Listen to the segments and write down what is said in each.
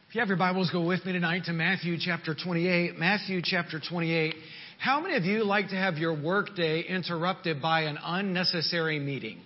If you have your Bibles, go with me tonight to Matthew chapter 28. Matthew chapter 28. How many of you like to have your workday interrupted by an unnecessary meeting?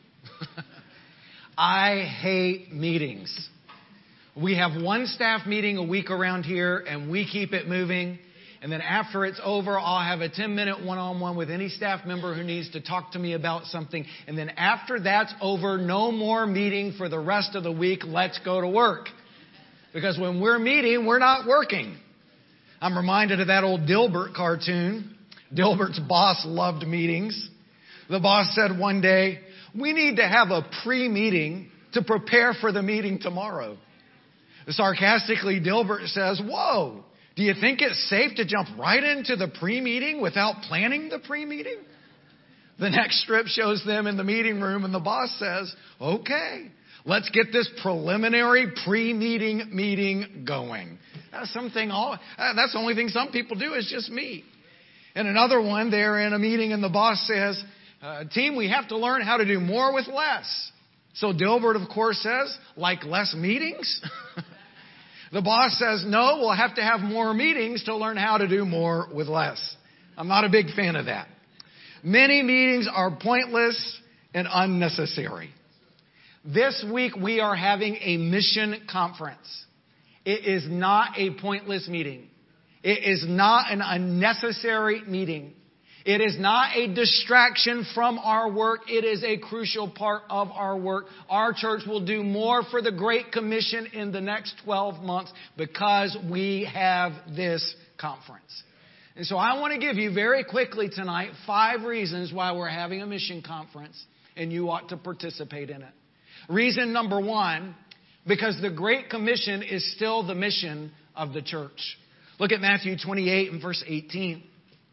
I hate meetings. We have one staff meeting a week around here, and we keep it moving. And then after it's over, I'll have a 10-minute one-on-one with any staff member who needs to talk to me about something. And then after that's over, no more meeting for the rest of the week. Let's go to work. Because when we're meeting, we're not working. I'm reminded of that old Dilbert cartoon. Dilbert's boss loved meetings. The boss said one day, "We need to have a pre-meeting to prepare for the meeting tomorrow." Sarcastically, Dilbert says, "Whoa, do you think it's safe to jump right into the pre-meeting without planning the pre-meeting?" The next strip shows them in the meeting room, and the boss says, "Okay, let's get this preliminary pre-meeting meeting going." That's the only thing some people do is just meet. And another one, they're in a meeting and the boss says, "Team, we have to learn how to do more with less." So Dilbert, of course, says, "Like less meetings?" The boss says, "No, we'll have to have more meetings to learn how to do more with less." I'm not a big fan of that. Many meetings are pointless and unnecessary. This week we are having a mission conference. It is not a pointless meeting. It is not an unnecessary meeting. It is not a distraction from our work. It is a crucial part of our work. Our church will do more for the Great Commission in the next 12 months because we have this conference. And so I want to give you very quickly tonight 5 reasons why we're having a mission conference and you ought to participate in it. Reason number 1, because the Great Commission is still the mission of the church. Look at Matthew 28 and verse 18.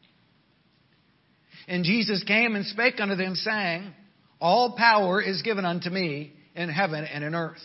"And Jesus came and spake unto them, saying, All power is given unto me in heaven and in earth.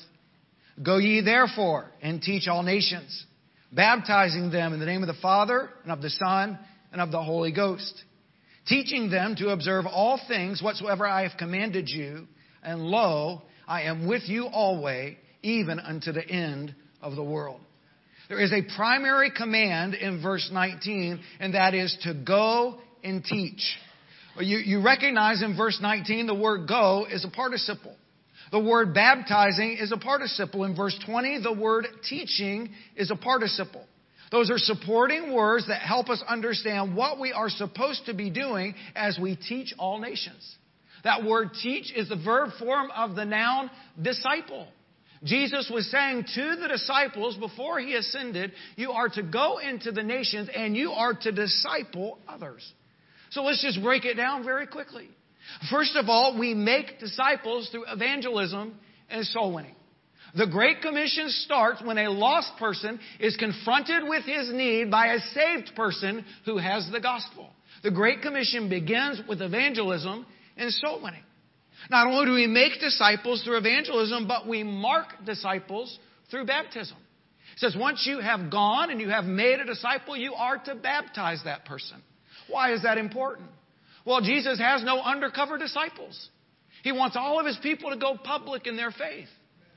Go ye therefore and teach all nations, baptizing them in the name of the Father and of the Son and of the Holy Ghost, teaching them to observe all things whatsoever I have commanded you. And lo, I am with you always, even unto the end of the world." There is a primary command in verse 19, and that is to go and teach. You recognize in verse 19 the word go is a participle. The word baptizing is a participle. In verse 20, the word teaching is a participle. Those are supporting words that help us understand what we are supposed to be doing as we teach all nations. That word teach is the verb form of the noun disciple. Jesus was saying to the disciples before he ascended, you are to go into the nations and you are to disciple others. So let's just break it down very quickly. First of all, we make disciples through evangelism and soul winning. The Great Commission starts when a lost person is confronted with his need by a saved person who has the gospel. The Great Commission begins with evangelism and soul winning. Not only do we make disciples through evangelism, but we mark disciples through baptism. It says once you have gone and you have made a disciple, you are to baptize that person. Why is that important? Well, Jesus has no undercover disciples. He wants all of his people to go public in their faith.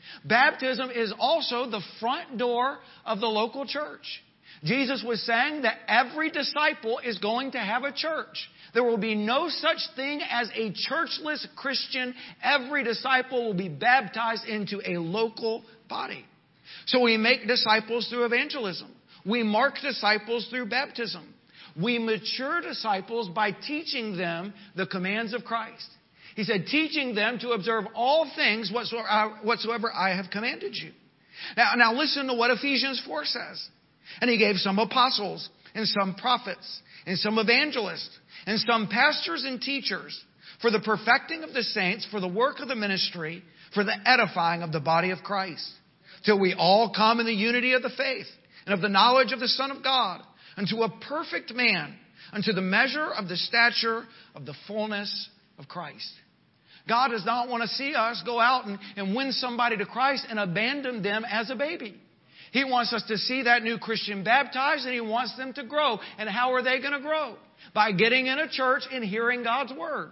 Baptism is also the front door of the local church. Jesus was saying that every disciple is going to have a church. There will be no such thing as a churchless Christian. Every disciple will be baptized into a local body. So we make disciples through evangelism. We mark disciples through baptism. We mature disciples by teaching them the commands of Christ. He said, teaching them to observe all things whatsoever I have commanded you. Now listen to what Ephesians 4 says. And he gave some apostles and some prophets and some evangelists and some pastors and teachers for the perfecting of the saints, for the work of the ministry, for the edifying of the body of Christ, till we all come in the unity of the faith and of the knowledge of the Son of God, unto a perfect man, unto the measure of the stature of the fullness of Christ. God does not want to see us go out and win somebody to Christ and abandon them as a baby. He wants us to see that new Christian baptized, and he wants them to grow. And how are they going to grow? By getting in a church and hearing God's word.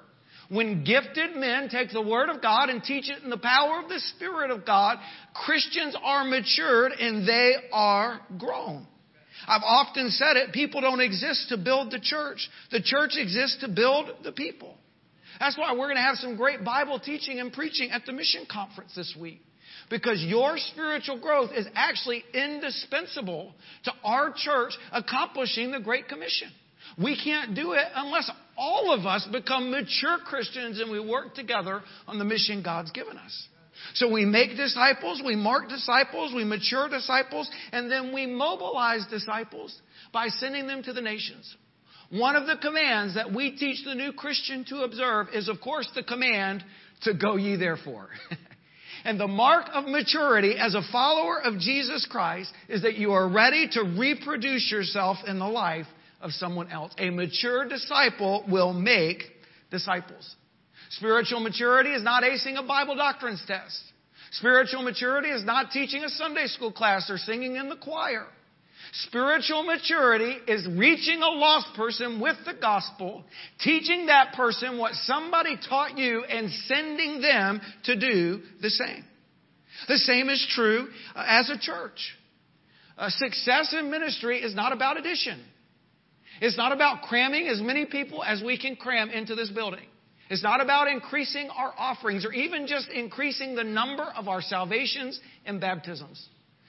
When gifted men take the Word of God and teach it in the power of the Spirit of God, Christians are matured and they are grown. I've often said it, people don't exist to build the church. The church exists to build the people. That's why we're going to have some great Bible teaching and preaching at the mission conference this week. Because your spiritual growth is actually indispensable to our church accomplishing the Great Commission. We can't do it unless all of us become mature Christians and we work together on the mission God's given us. So we make disciples, we mark disciples, we mature disciples, and then we mobilize disciples by sending them to the nations. One of the commands that we teach the new Christian to observe is, of course, the command to go ye therefore. And the mark of maturity as a follower of Jesus Christ is that you are ready to reproduce yourself in the life of someone else. A mature disciple will make disciples. Spiritual maturity is not acing a Bible doctrines test. Spiritual maturity is not teaching a Sunday school class or singing in the choir. Spiritual maturity is reaching a lost person with the gospel, teaching that person what somebody taught you, and sending them to do the same. The same is true as a church. Success in ministry is not about addition. It's not about cramming as many people as we can cram into this building. It's not about increasing our offerings or even just increasing the number of our salvations and baptisms.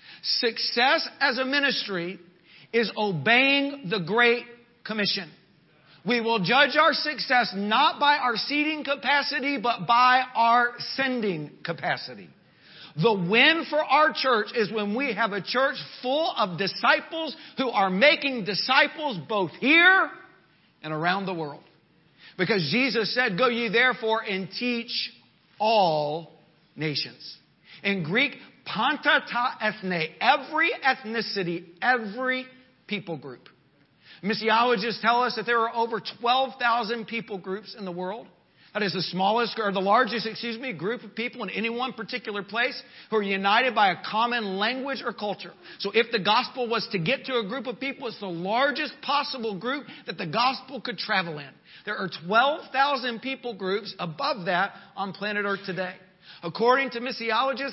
Success as a ministry is obeying the Great Commission. We will judge our success not by our seating capacity, but by our sending capacity. The win for our church is when we have a church full of disciples who are making disciples both here and around the world. Because Jesus said, go ye therefore and teach all nations. In Greek, panta ta ethne, every ethnicity, every people group. Missiologists tell us that there are over 12,000 people groups in the world. That is the smallest or the largest, group of people in any one particular place who are united by a common language or culture. So if the gospel was to get to a group of people, it's the largest possible group that the gospel could travel in. There are 12,000 people groups above that on planet Earth today. According to missiologists,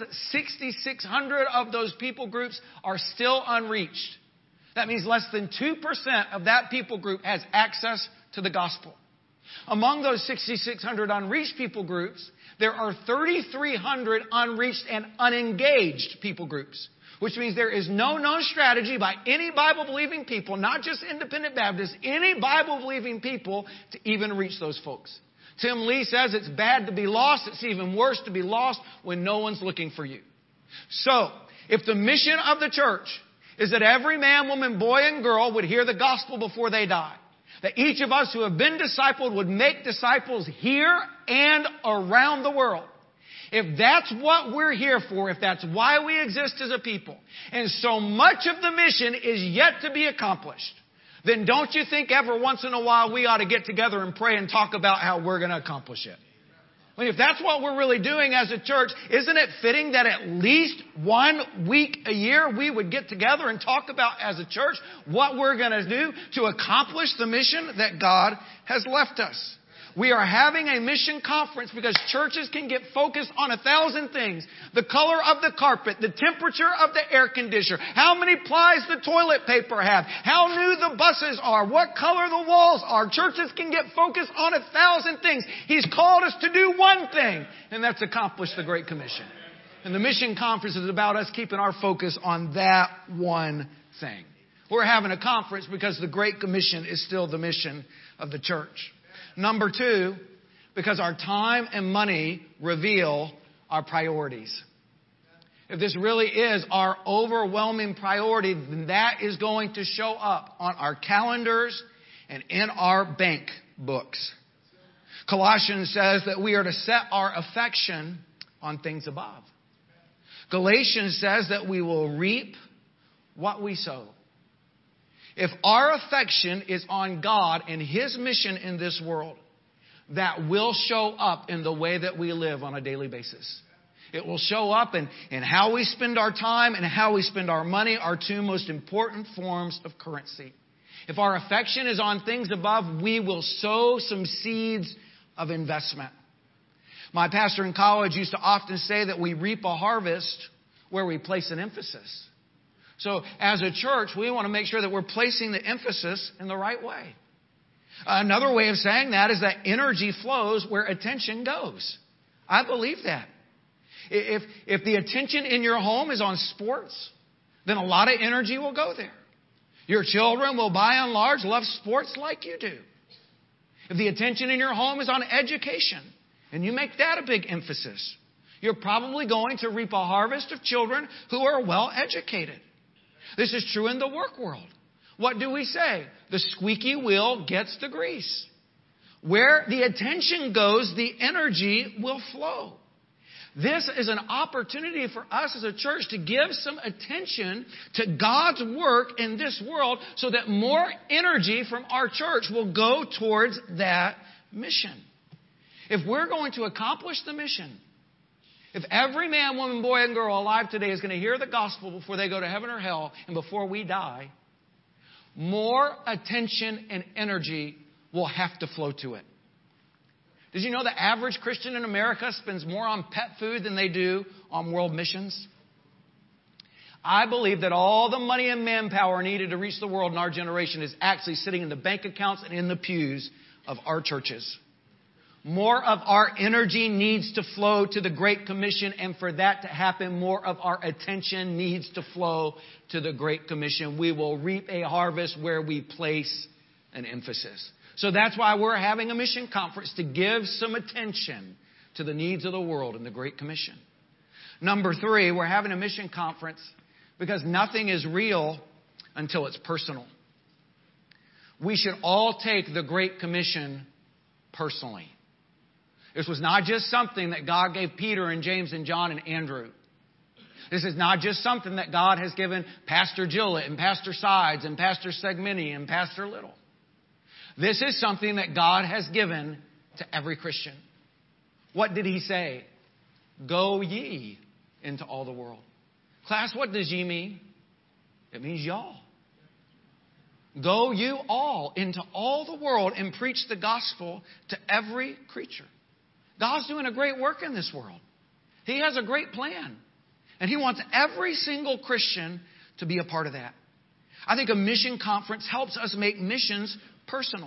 6,600 of those people groups are still unreached. That means less than 2% of that people group has access to the gospel. Among those 6,600 unreached people groups, there are 3,300 unreached and unengaged people groups, which means there is no known strategy by any Bible-believing people, not just independent Baptists, any Bible-believing people to even reach those folks. Tim Lee says it's bad to be lost. It's even worse to be lost when no one's looking for you. So, if the mission of the church is that every man, woman, boy, and girl would hear the gospel before they die, that each of us who have been discipled would make disciples here and around the world. If that's what we're here for, if that's why we exist as a people, and so much of the mission is yet to be accomplished, then don't you think every once in a while we ought to get together and pray and talk about how we're going to accomplish it? I mean, if that's what we're really doing as a church, isn't it fitting that at least 1 week a year we would get together and talk about as a church what we're going to do to accomplish the mission that God has left us? We are having a mission conference because churches can get focused on 1,000 things. The color of the carpet, the temperature of the air conditioner, how many plies the toilet paper have, how new the buses are, what color the walls are. Churches can get focused on 1,000 things. He's called us to do one thing, and that's accomplish the Great Commission. And the mission conference is about us keeping our focus on that one thing. We're having a conference because the Great Commission is still the mission of the church. Number 2, because our time and money reveal our priorities. If this really is our overwhelming priority, then that is going to show up on our calendars and in our bank books. Colossians says that we are to set our affection on things above. Galatians says that we will reap what we sow. If our affection is on God and His mission in this world, that will show up in the way that we live on a daily basis. It will show up in how we spend our time and how we spend our money, our 2 most important forms of currency. If our affection is on things above, we will sow some seeds of investment. My pastor in college used to often say that we reap a harvest where we place an emphasis. So as a church, we want to make sure that we're placing the emphasis in the right way. Another way of saying that is that energy flows where attention goes. I believe that. If the attention in your home is on sports, then a lot of energy will go there. Your children will, by and large, love sports like you do. If the attention in your home is on education, and you make that a big emphasis, you're probably going to reap a harvest of children who are well educated. This is true in the work world. What do we say? The squeaky wheel gets the grease. Where the attention goes, the energy will flow. This is an opportunity for us as a church to give some attention to God's work in this world so that more energy from our church will go towards that mission. If we're going to accomplish the mission, if every man, woman, boy, and girl alive today is going to hear the gospel before they go to heaven or hell and before we die, more attention and energy will have to flow to it. Did you know the average Christian in America spends more on pet food than they do on world missions? I believe that all the money and manpower needed to reach the world in our generation is actually sitting in the bank accounts and in the pews of our churches. More of our energy needs to flow to the Great Commission, and for that to happen, more of our attention needs to flow to the Great Commission. We will reap a harvest where we place an emphasis. So that's why we're having a mission conference, to give some attention to the needs of the world in the Great Commission. Number 3, we're having a mission conference because nothing is real until it's personal. We should all take the Great Commission personally. This was not just something that God gave Peter and James and John and Andrew. This is not just something that God has given Pastor Gillett and Pastor Sides and Pastor Segmini and Pastor Little. This is something that God has given to every Christian. What did he say? Go ye into all the world. Class, what does ye mean? It means y'all. Go you all into all the world and preach the gospel to every creature. God's doing a great work in this world. He has a great plan. And He wants every single Christian to be a part of that. I think a mission conference helps us make missions personal.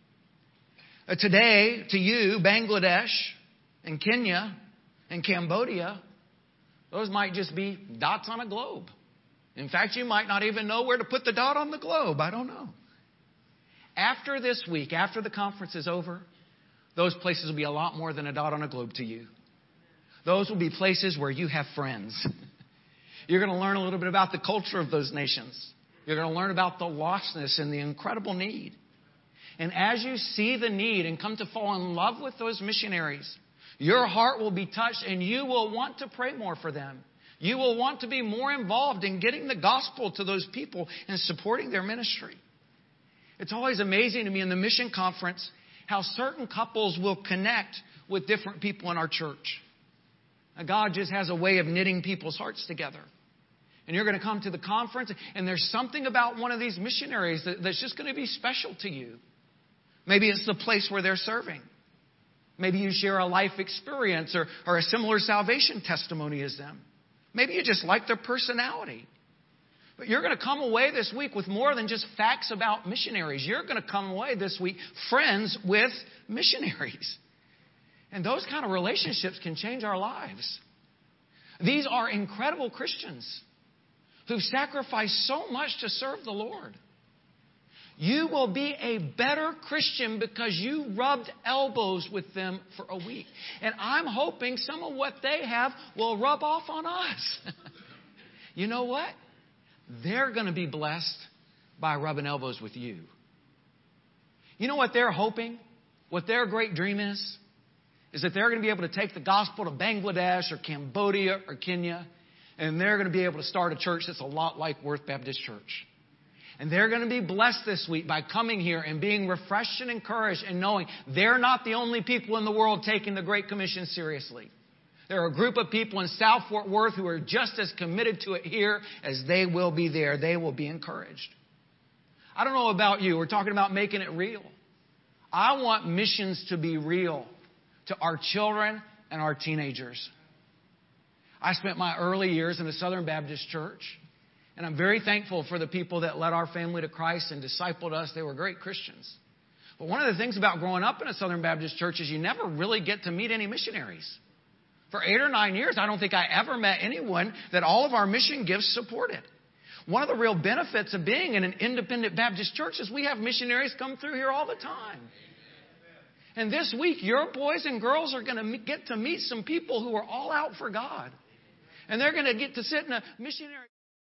Today, to you, Bangladesh and Kenya and Cambodia, those might just be dots on a globe. In fact, you might not even know where to put the dot on the globe. I don't know. After this week, after the conference is over, those places will be a lot more than a dot on a globe to you. Those will be places where you have friends. You're going to learn a little bit about the culture of those nations. You're going to learn about the lostness and the incredible need. And as you see the need and come to fall in love with those missionaries, your heart will be touched and you will want to pray more for them. You will want to be more involved in getting the gospel to those people and supporting their ministry. It's always amazing to me in the mission conference how certain couples will connect with different people in our church. God just has a way of knitting people's hearts together. And you're going to come to the conference, and there's something about one of these missionaries that's just going to be special to you. Maybe it's the place where they're serving. Maybe you share a life experience or a similar salvation testimony as them. Maybe you just like their personality. But you're going to come away this week with more than just facts about missionaries. You're going to come away this week friends with missionaries. And those kind of relationships can change our lives. These are incredible Christians who've sacrificed so much to serve the Lord. You will be a better Christian because you rubbed elbows with them for a week. And I'm hoping some of what they have will rub off on us. You know what? They're going to be blessed by rubbing elbows with you. You know what they're hoping? What their great dream is that they're going to be able to take the gospel to Bangladesh or Cambodia or Kenya, and they're going to be able to start a church that's a lot like Worth Baptist Church. And they're going to be blessed this week by coming here and being refreshed and encouraged and knowing they're not the only people in the world taking the Great Commission seriously. There are a group of people in South Fort Worth who are just as committed to it here as they will be there. They will be encouraged. I don't know about you. We're talking about making it real. I want missions to be real. to our children and our teenagers. I spent my early years in a Southern Baptist church, and I'm very thankful for the people that led our family to Christ and discipled us. They were great Christians. But one of the things about growing up in a Southern Baptist church is you never really get to meet any missionaries. For 8 or 9 years, I don't think I ever met anyone that all of our mission gifts supported. One of the real benefits of being in an independent Baptist church is we have missionaries come through here all the time. And this week, your boys and girls are going to get to meet some people who are all out for God. And they're going to get to sit in a missionary.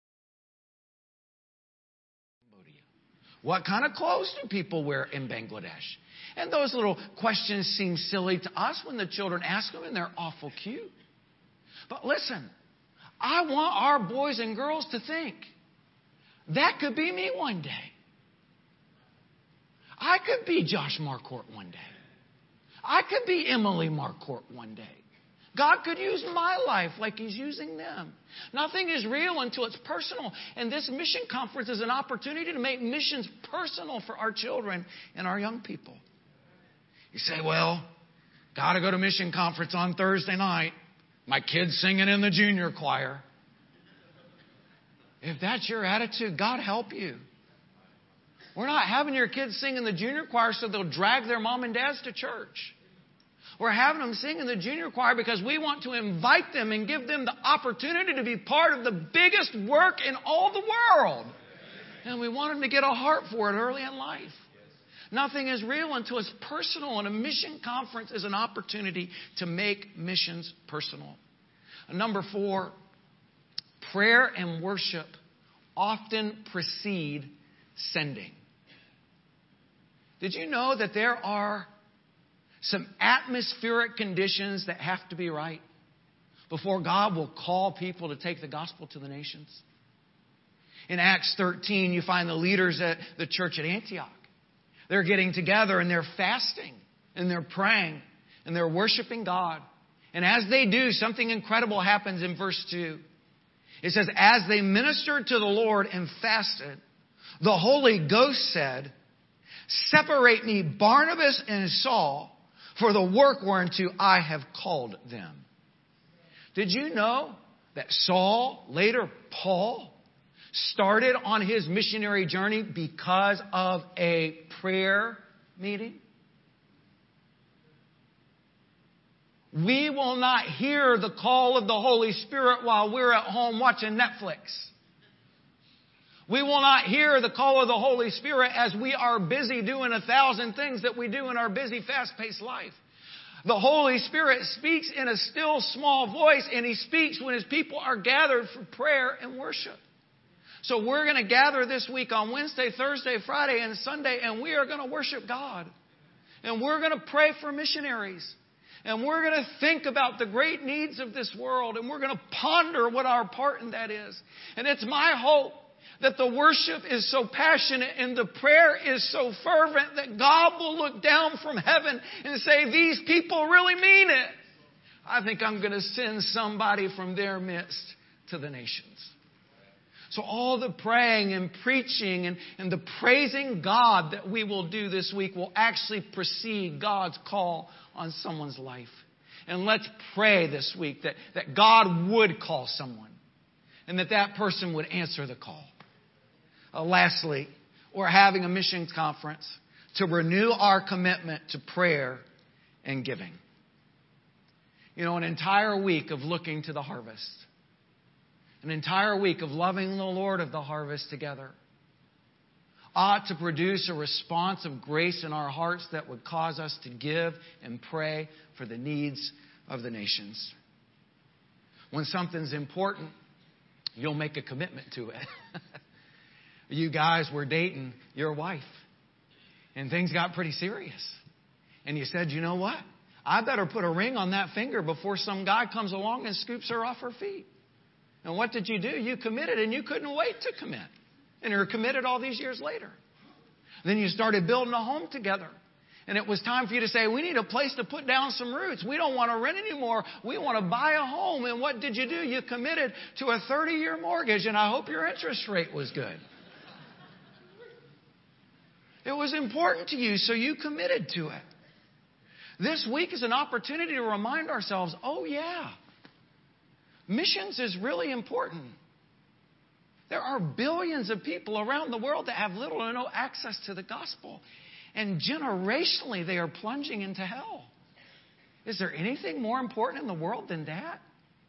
What kind of clothes do people wear in Bangladesh? And those little questions seem silly to us when the children ask them, and they're awful cute. But listen, I want our boys and girls to think, that could be me one day. I could be Josh Marquardt one day. I could be Emily Marquardt one day. God could use my life like He's using them. Nothing is real until it's personal. And this mission conference is an opportunity to make missions personal for our children and our young people. You say, well, got to go to mission conference on Thursday night. My kid's singing in the junior choir. If that's your attitude, God help you. We're not having your kids sing in the junior choir so they'll drag their mom and dads to church. We're having them sing in the junior choir because we want to invite them and give them the opportunity to be part of the biggest work in all the world. And we want them to get a heart for it early in life. Nothing is real until it's personal, and a mission conference is an opportunity to make missions personal. Number 4, prayer and worship often precede sending. Did you know that there are some atmospheric conditions that have to be right before God will call people to take the gospel to the nations? In Acts 13, you find the leaders at the church at Antioch. They're getting together and they're fasting and they're praying and they're worshiping God. And as they do, something incredible happens in verse 2. It says, as they ministered to the Lord and fasted, the Holy Ghost said, separate me Barnabas and Saul for the work whereunto I have called them. Did you know that Saul, later Paul, started on his missionary journey because of a prayer meeting? We will not hear the call of the Holy Spirit while we're at home watching Netflix. We will not hear the call of the Holy Spirit as we are busy doing 1,000 things that we do in our busy, fast-paced life. The Holy Spirit speaks in a still, small voice, and He speaks when His people are gathered for prayer and worship. So we're going to gather this week on Wednesday, Thursday, Friday, and Sunday, and we are going to worship God. And we're going to pray for missionaries. And we're going to think about the great needs of this world, and we're going to ponder what our part in that is. And it's my hope that the worship is so passionate and the prayer is so fervent that God will look down from heaven and say, these people really mean it. I think I'm going to send somebody from their midst to the nations. So all the praying and preaching and the praising God that we will do this week will actually precede God's call on someone's life. And let's pray this week that God would call someone and that person would answer the call. Lastly, we're having a missions conference to renew our commitment to prayer and giving. You know, an entire week of looking to the harvest. An entire week of loving the Lord of the harvest together ought to produce a response of grace in our hearts that would cause us to give and pray for the needs of the nations. When something's important, you'll make a commitment to it. You guys were dating your wife, and things got pretty serious. And you said, you know what? I better put a ring on that finger before some guy comes along and scoops her off her feet. And what did you do? You committed, and you couldn't wait to commit. And you're committed all these years later. Then you started building a home together. And it was time for you to say, we need a place to put down some roots. We don't want to rent anymore. We want to buy a home. And what did you do? You committed to a 30-year mortgage, and I hope your interest rate was good. It was important to you, so you committed to it. This week is an opportunity to remind ourselves, oh yeah, missions is really important. There are billions of people around the world that have little or no access to the gospel. And generationally, they are plunging into hell. Is there anything more important in the world than that?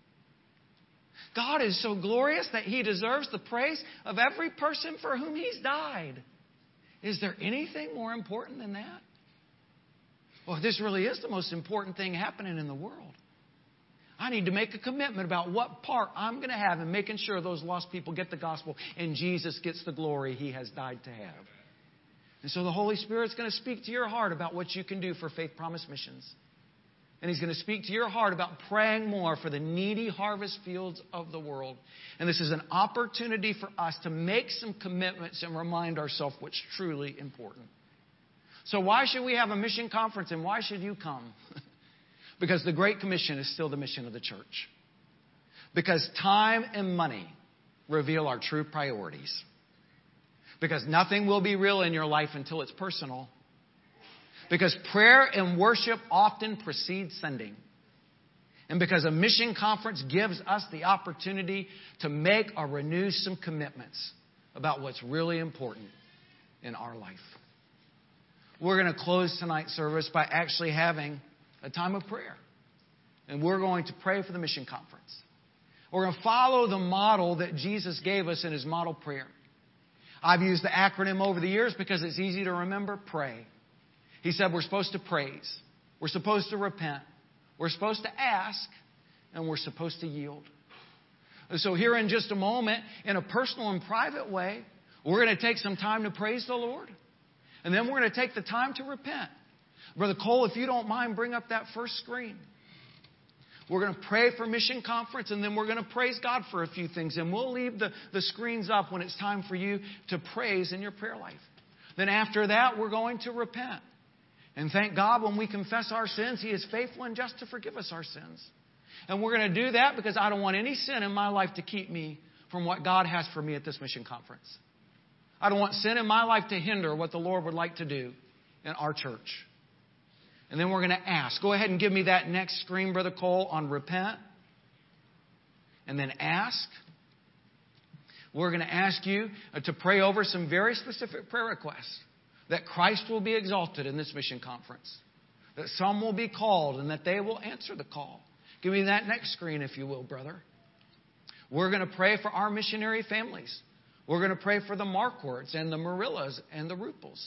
God is so glorious that He deserves the praise of every person for whom He's died. Is there anything more important than that? Well, this really is the most important thing happening in the world. I need to make a commitment about what part I'm going to have in making sure those lost people get the gospel and Jesus gets the glory He has died to have. And so the Holy Spirit's going to speak to your heart about what you can do for Faith Promise Missions. And He's going to speak to your heart about praying more for the needy harvest fields of the world. And this is an opportunity for us to make some commitments and remind ourselves what's truly important. So why should we have a mission conference and why should you come? Because the Great Commission is still the mission of the church. Because time and money reveal our true priorities. Because nothing will be real in your life until it's personal. Because prayer and worship often precedes sending. And because a mission conference gives us the opportunity to make or renew some commitments about what's really important in our life. We're going to close tonight's service by actually having a time of prayer. And we're going to pray for the mission conference. We're going to follow the model that Jesus gave us in His model prayer. I've used the acronym over the years because it's easy to remember. PRAY. He said we're supposed to praise. We're supposed to repent. We're supposed to ask. And we're supposed to yield. And so here in just a moment, in a personal and private way, we're going to take some time to praise the Lord. And then we're going to take the time to repent. Brother Cole, if you don't mind, bring up that first screen. We're going to pray for mission conference, and then we're going to praise God for a few things. And we'll leave the screens up when it's time for you to praise in your prayer life. Then after that, we're going to repent. And thank God when we confess our sins, He is faithful and just to forgive us our sins. And we're going to do that because I don't want any sin in my life to keep me from what God has for me at this mission conference. I don't want sin in my life to hinder what the Lord would like to do in our church. And then we're going to ask. Go ahead and give me that next screen, Brother Cole, on repent. And then ask. We're going to ask you to pray over some very specific prayer requests. That Christ will be exalted in this mission conference. That some will be called and that they will answer the call. Give me that next screen, if you will, brother. We're going to pray for our missionary families. We're going to pray for the Marquards and the Murillas and the Rupels.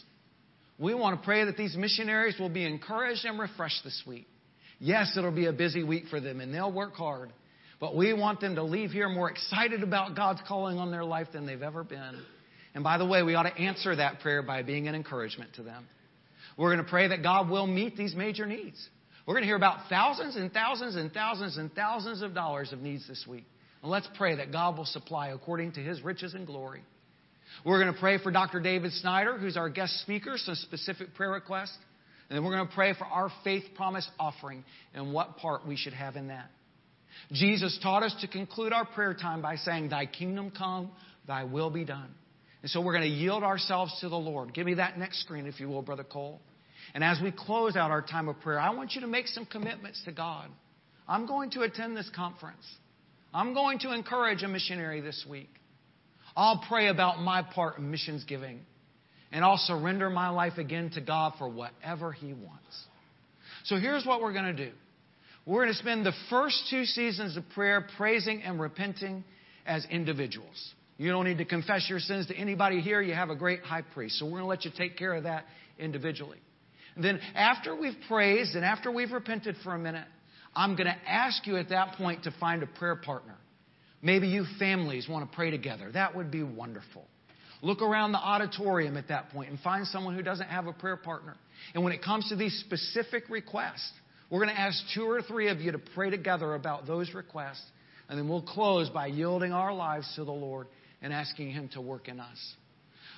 We want to pray that these missionaries will be encouraged and refreshed this week. Yes, it'll be a busy week for them and they'll work hard. But we want them to leave here more excited about God's calling on their life than they've ever been. And by the way, we ought to answer that prayer by being an encouragement to them. We're going to pray that God will meet these major needs. We're going to hear about thousands and thousands and thousands and thousands of dollars of needs this week. And let's pray that God will supply according to His riches and glory. We're going to pray for Dr. David Snyder, who's our guest speaker, some specific prayer requests. And then we're going to pray for our faith promise offering and what part we should have in that. Jesus taught us to conclude our prayer time by saying, Thy kingdom come, Thy will be done. And so we're going to yield ourselves to the Lord. Give me that next screen, if you will, Brother Cole. And as we close out our time of prayer, I want you to make some commitments to God. I'm going to attend this conference. I'm going to encourage a missionary this week. I'll pray about my part in missions giving. And I'll surrender my life again to God for whatever He wants. So here's what we're going to do. We're going to spend the first 2 seasons of prayer praising and repenting as individuals. You don't need to confess your sins to anybody here. You have a great high priest. So we're going to let you take care of that individually. And then after we've praised and after we've repented for a minute, I'm going to ask you at that point to find a prayer partner. Maybe you families want to pray together. That would be wonderful. Look around the auditorium at that point and find someone who doesn't have a prayer partner. And when it comes to these specific requests, we're going to ask 2 or 3 of you to pray together about those requests. And then we'll close by yielding our lives to the Lord and asking Him to work in us.